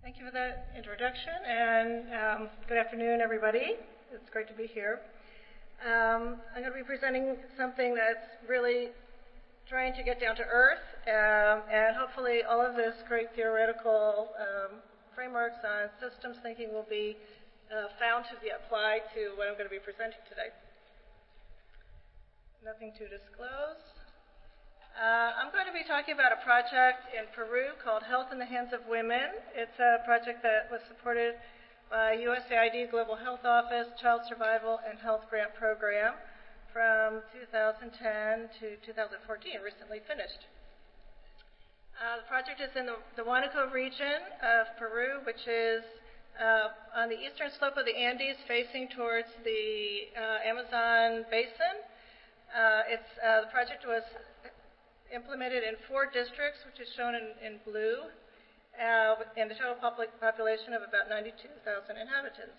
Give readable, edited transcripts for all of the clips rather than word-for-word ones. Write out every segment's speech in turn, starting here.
Thank you for that introduction, and good afternoon, everybody. It's great to be here. I'm going to be presenting something that's really trying to get down to earth, and hopefully all of this great theoretical frameworks on systems thinking will be found to be applied to what I'm going to be presenting today. Nothing to disclose. I'm going to be talking about a project in Peru called Health in the Hands of Women. It's a project that was supported by USAID Global Health Office, Child Survival and Health Grant Program from 2010 to 2014, recently finished. The project is in the Huánuco region of Peru, which is on the eastern slope of the Andes facing towards the Amazon basin. The project was implemented in 4 districts, which is shown in blue, and a total population of about 92,000 inhabitants.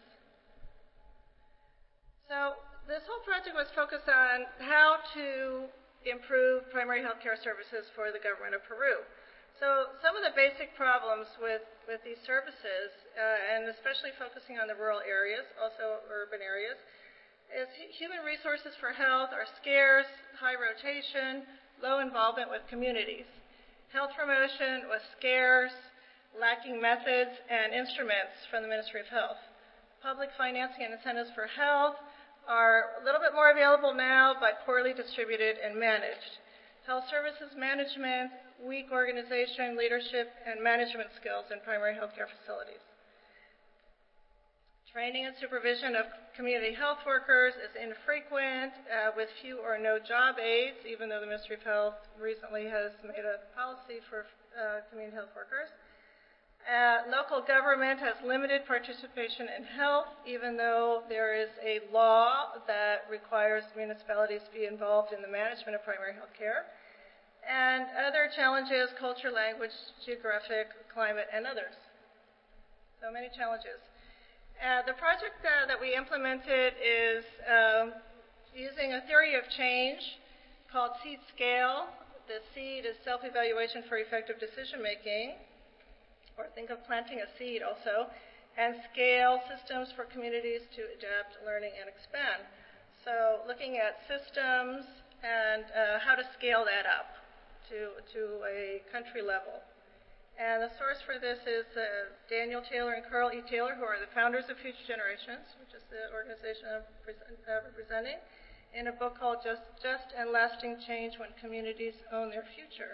So this whole project was focused on how to improve primary health care services for the government of Peru. So some of the basic problems with these services, and especially focusing on the rural areas, also urban areas, is human resources for health are scarce, high rotation, low involvement with communities. Health promotion was scarce, lacking methods and instruments from the Ministry of Health. Public financing and incentives for health are a little bit more available now, but poorly distributed and managed. Health services management, weak organization, leadership, and management skills in primary health care facilities. Training and supervision of community health workers is infrequent, with few or no job aids, even though the Ministry of Health recently has made a policy for community health workers. Local government has limited participation in health, even though there is a law that requires municipalities to be involved in the management of primary health care. And other challenges, culture, language, geographic, climate, and others. So many challenges. The project that we implemented is using a theory of change called SEED Scale. The SEED is self-evaluation for effective decision-making, or think of planting a seed also, and scale systems for communities to adapt, learning, and expand. So looking at systems and how to scale that up to a country level. And the source for this is Daniel Taylor and Carl E. Taylor, who are the founders of Future Generations, which is the organization I'm representing, in a book called Just and Lasting Change When Communities Own Their Future.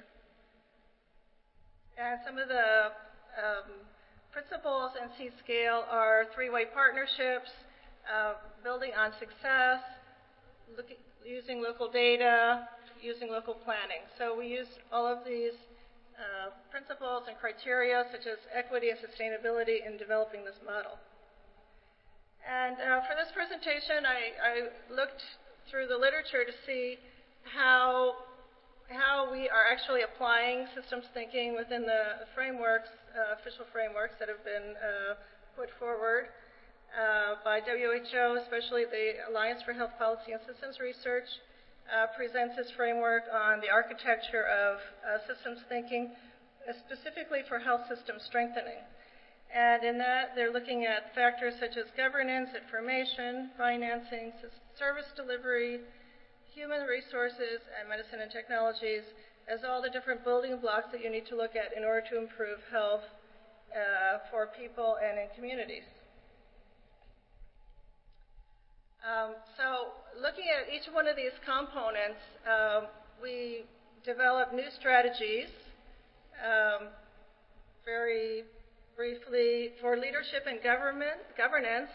And some of the principles in SEED Scale are 3-way partnerships, building on success, using local data, using local planning. So we used all of these principles and criteria such as equity and sustainability in developing this model. And for this presentation, I looked through the literature to see how we are actually applying systems thinking within the frameworks, official frameworks that have been put forward by WHO, especially the Alliance for Health Policy and Systems Research, presents this framework on the architecture of systems thinking, specifically for health system strengthening. And in that, they're looking at factors such as governance, information, financing, service delivery, human resources, and medicine and technologies as all the different building blocks that you need to look at in order to improve health for people and in communities. So looking at each one of these components, we develop new strategies. Very briefly, for leadership and governance,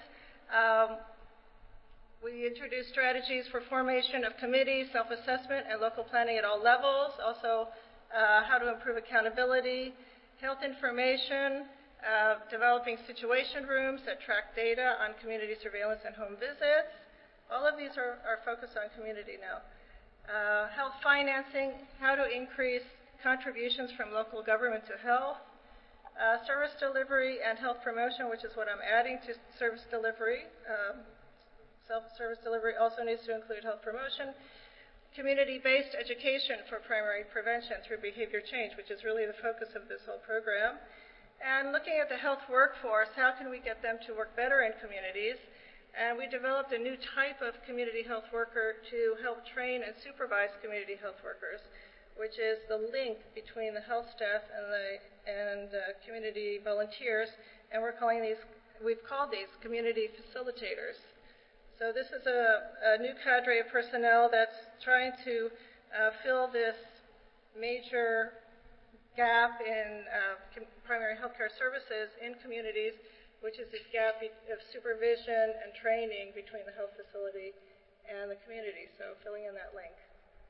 we introduce strategies for formation of committees, self-assessment, and local planning at all levels. Also, how to improve accountability, health information, developing situation rooms that track data on community surveillance and home visits. All of these are focused on community now. Health financing, how to increase contributions from local government to health. Service delivery and health promotion, which is what I'm adding to service delivery. Self-service delivery also needs to include health promotion. Community-based education for primary prevention through behavior change, which is really the focus of this whole program. And looking at the health workforce, how can we get them to work better in communities? And we developed a new type of community health worker to help train and supervise community health workers, which is the link between the health staff and community volunteers. And we've called these community facilitators. So this is a new cadre of personnel that's trying to fill this major gap in primary health care services in communities, which is this gap of supervision and training between the health facility and the community, so filling in that link.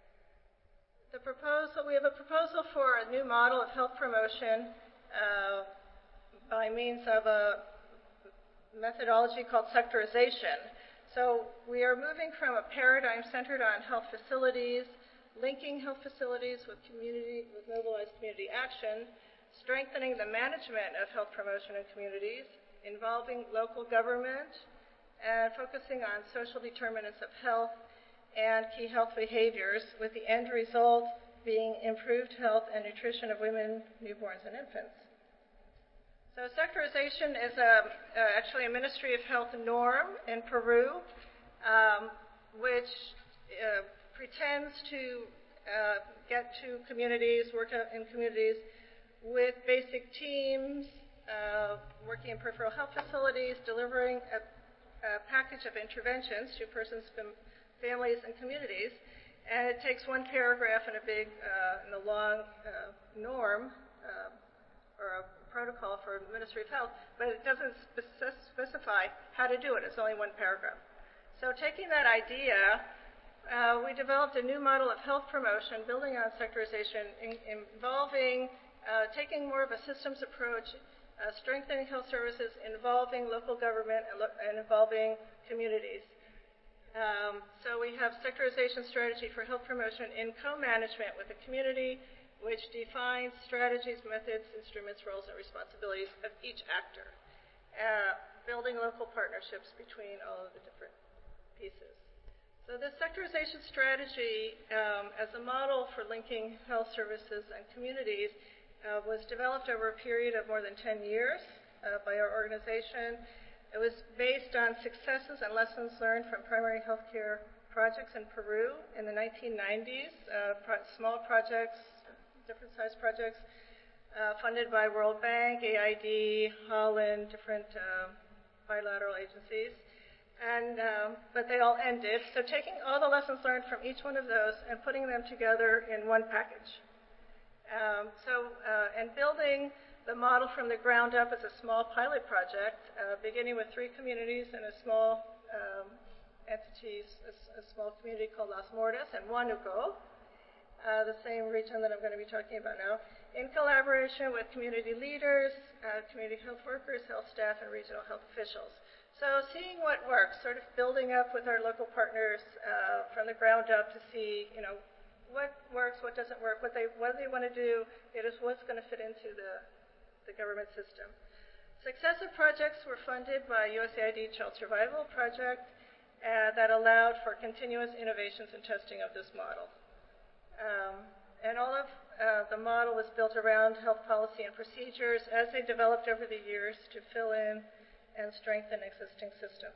We have a proposal for a new model of health promotion by means of a methodology called sectorization. So we are moving from a paradigm centered on health facilities, linking health facilities with mobilized community action, strengthening the management of health promotion in communities, involving local government, and focusing on social determinants of health and key health behaviors, with the end result being improved health and nutrition of women, newborns, and infants. So sectorization is actually a Ministry of Health norm in Peru, which pretends to get to communities, work in communities with basic teams, working in peripheral health facilities, delivering a package of interventions to persons, families, and communities. And it takes one paragraph in a long norm or a protocol for the Ministry of Health, but it doesn't specify how to do it. It's only one paragraph. So taking that idea, we developed a new model of health promotion, building on sectorization, involving taking more of a systems approach, strengthening health services, involving local government, and involving communities. So we have sectorization strategy for health promotion in co-management with the community, which defines strategies, methods, instruments, roles, and responsibilities of each actor, building local partnerships between all of the different pieces. So this sectorization strategy, as a model for linking health services and communities, was developed over a period of more than 10 years by our organization. It was based on successes and lessons learned from primary health care projects in Peru in the 1990s, small projects, different size projects, funded by World Bank, AID, Holland, different bilateral agencies. But they all ended. So taking all the lessons learned from each one of those and putting them together in one package. And building the model from the ground up as a small pilot project, beginning with 3 communities and a small entities, a small community called Las Mordas and Huánuco, the same region that I'm going to be talking about now, in collaboration with community leaders, community health workers, health staff, and regional health officials. So seeing what works, sort of building up with our local partners from the ground up to see, what works, what doesn't work, what do they want to do, what's going to fit into the government system. Successive projects were funded by USAID Child Survival Project that allowed for continuous innovations and testing of this model. And all of the model was built around health policy and procedures as they developed over the years to fill in and strengthen existing systems.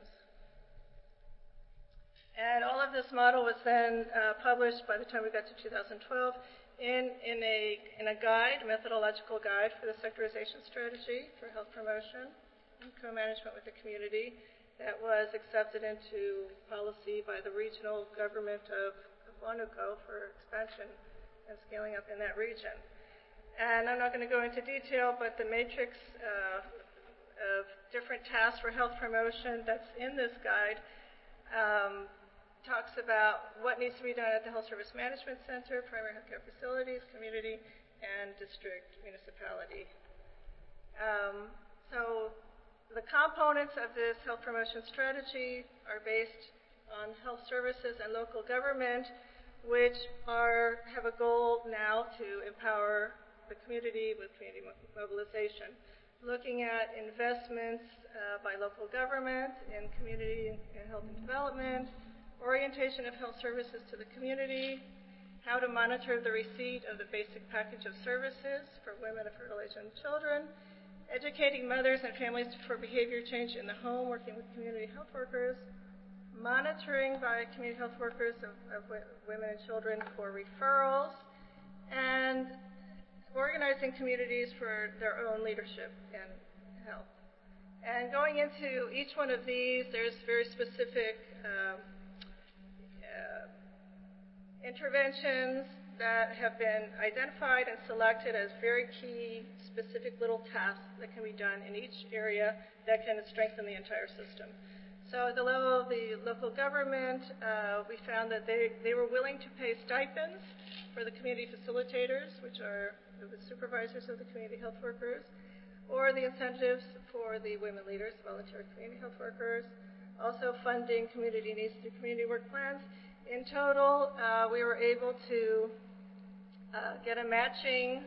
And all of this model was then published by the time we got to 2012 in a guide, a methodological guide for the sectorization strategy for health promotion and co-management with the community that was accepted into policy by the regional government of Huánuco for expansion and scaling up in that region. And I'm not going to go into detail, but the matrix of different tasks for health promotion that's in this guide talks about what needs to be done at the Health Service Management Center, primary health care facilities, community, and district municipality. So the components of this health promotion strategy are based on health services and local government, which have a goal now to empower the community with community mobilization. Looking at investments by local government in community and health and development, orientation of health services to the community, how to monitor the receipt of the basic package of services for women of fertile age and children, educating mothers and families for behavior change in the home, working with community health workers, monitoring by community health workers of women and children for referrals, and organizing communities for their own leadership in health. And going into each one of these, there's very specific interventions that have been identified and selected as very key, specific little tasks that can be done in each area that can strengthen the entire system. So at the level of the local government, we found that they were willing to pay stipends for the community facilitators, which are the supervisors of the community health workers, or the incentives for the women leaders, volunteer community health workers, also funding community needs through community work plans. In total, we were able to get a matching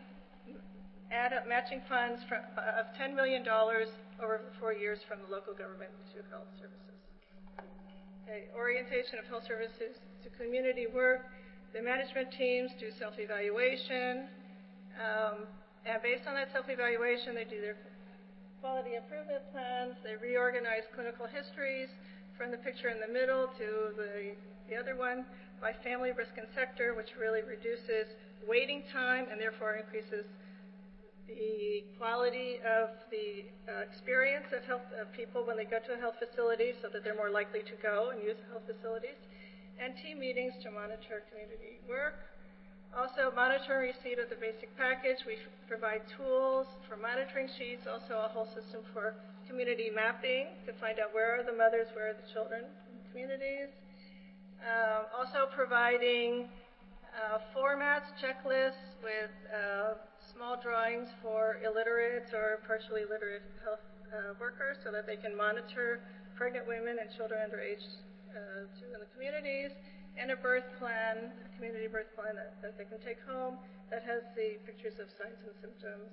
funds of $10 million over the 4 years from the local government to health services. Okay, orientation of health services to community work. The management teams do self-evaluation, and based on that self-evaluation, they do their quality improvement plans. They reorganize clinical histories from the picture in the middle to the other one by family, risk, and sector, which really reduces waiting time and therefore increases the quality of the experience of people when they go to a health facility, so that they're more likely to go and use health facilities, and team meetings to monitor community work. Also, monitor receipt of the basic package. We provide tools for monitoring sheets, also a whole system for community mapping to find out where are the mothers, where are the children in communities. Also providing formats, checklists with small drawings for illiterate or partially illiterate health workers so that they can monitor pregnant women and children under age 2 in the communities, and a birth plan, a community birth plan that they can take home that has the pictures of signs and symptoms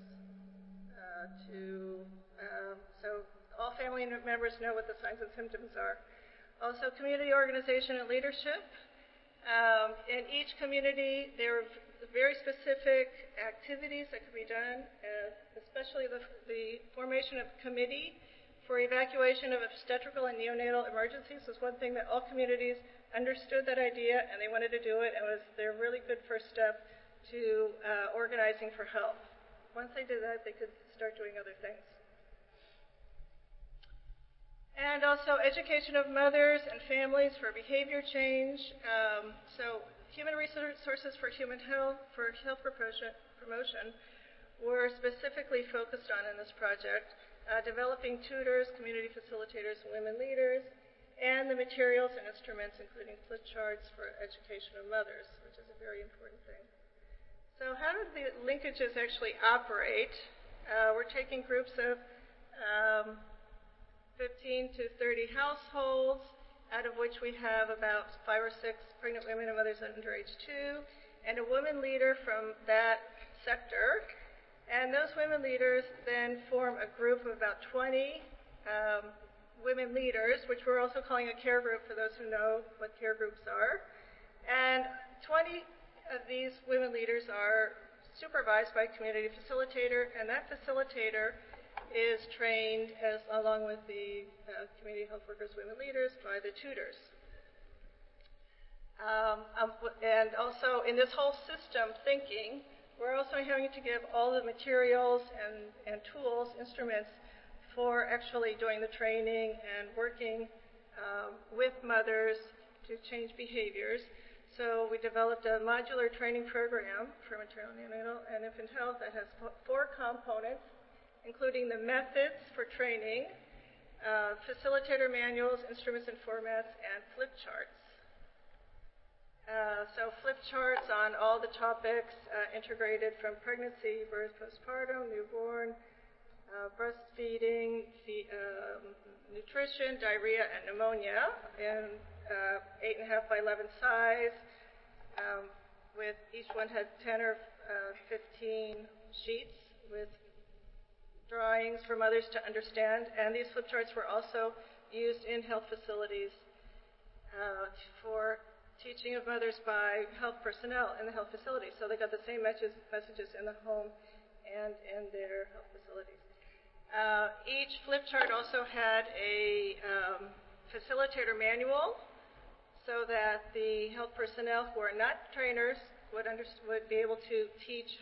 so all family members know what the signs and symptoms are. Also, community organization and leadership. In each community, there are very specific activities that can be done, especially the formation of a committee for evacuation of obstetrical and neonatal emergencies was one thing that all communities understood that idea, and they wanted to do it, and was their really good first step to organizing for health. Once they did that, they could start doing other things. And also education of mothers and families for behavior change. So human resources for human health, for health promotion, were specifically focused on in this project, developing tutors, community facilitators, and women leaders, and the materials and instruments, including flip charts for education of mothers, which is a very important thing. So how do the linkages actually operate? We're taking groups of 15 to 30 households, out of which we have about 5 or 6 pregnant women and mothers under age 2, and a woman leader from that sector. And those women leaders then form a group of about 20 women leaders, which we're also calling a care group for those who know what care groups are. And 20 of these women leaders are supervised by a community facilitator, and that facilitator is trained along with the community health workers, women leaders, by the tutors. And also in this whole system thinking, we're also having to give all the materials and tools, instruments for actually doing the training and working with mothers to change behaviors. So we developed a modular training program for maternal, neonatal, and infant health that has 4 components, including the methods for training, facilitator manuals, instruments and formats, and flip charts. So flip charts on all the topics integrated from pregnancy, birth, postpartum, newborn, breastfeeding, nutrition, diarrhea, and pneumonia in 8.5 by 11 size, with each one had 10 or 15 sheets with drawings for mothers to understand, and these flip charts were also used in health facilities for teaching of mothers by health personnel in the health facilities. So they got the same messages in the home and in their health facilities. Each flip chart also had a facilitator manual so that the health personnel who are not trainers would be able to teach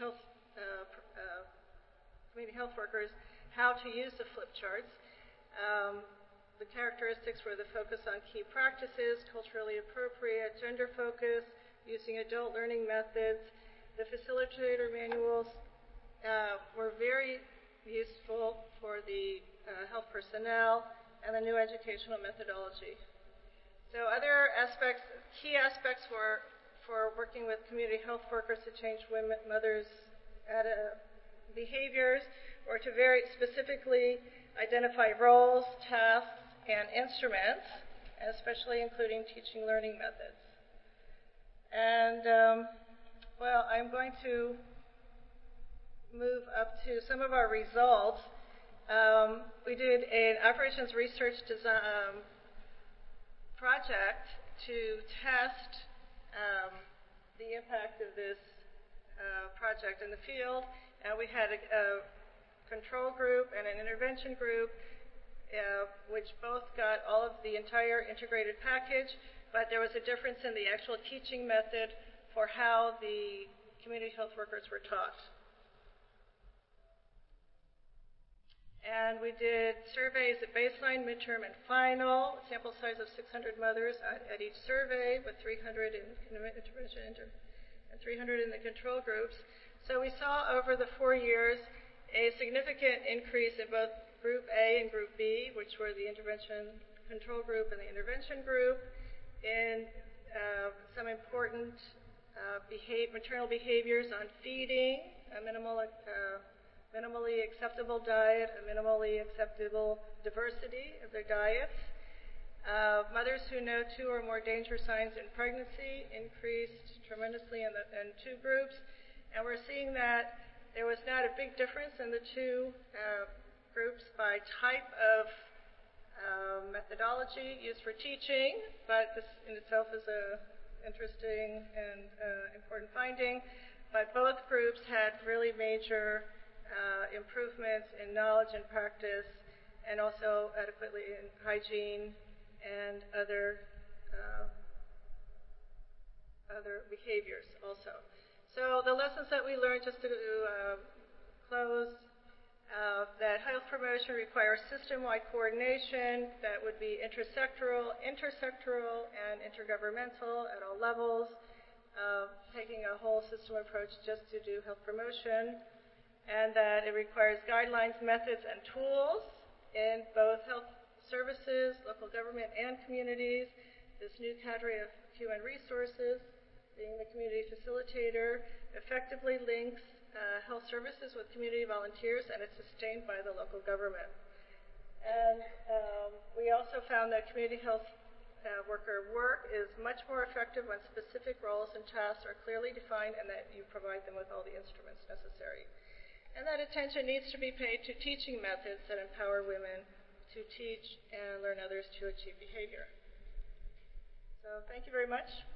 community health workers how to use the flip charts. The characteristics were the focus on key practices, culturally appropriate, gender focus, using adult learning methods. The facilitator manuals were very useful for the health personnel and the new educational methodology. So other aspects, key aspects for working with community health workers to change mothers' behaviors, or to very specifically identify roles, tasks, and instruments, especially including teaching learning methods. And, I'm going to move up to some of our results. We did an operations research design project to test the impact of this project in the field. We had a control group and an intervention group, which both got all of the entire integrated package, but there was a difference in the actual teaching method for how the community health workers were taught. And we did surveys at baseline, midterm, and final, sample size of 600 mothers at each survey, with 300 in intervention and 300 in the control groups. So we saw over the 4 years a significant increase in both Group A and Group B, which were the intervention control group and the intervention group, in some important maternal behaviors on feeding, a minimally acceptable diet, a minimally acceptable diversity of their diets. Mothers who know 2 or more danger signs in pregnancy increased tremendously in 2 groups, and we're seeing that there was not a big difference in the 2 groups by type of methodology used for teaching, but this in itself is an interesting and important finding. But both groups had really major improvements in knowledge and practice, and also adequately in hygiene and other behaviors also. So the lessons that we learned, just to close, that health promotion requires system-wide coordination that would be intersectoral, and intergovernmental at all levels, taking a whole system approach just to do health promotion, and that it requires guidelines, methods, and tools in both health services, local government, and communities. This new cadre of human resources, being the community facilitator, effectively links health services with community volunteers, and it's sustained by the local government. And we also found that community health worker work is much more effective when specific roles and tasks are clearly defined and that you provide them with all the instruments necessary. And that attention needs to be paid to teaching methods that empower women to teach and learn others to achieve behavior. So thank you very much.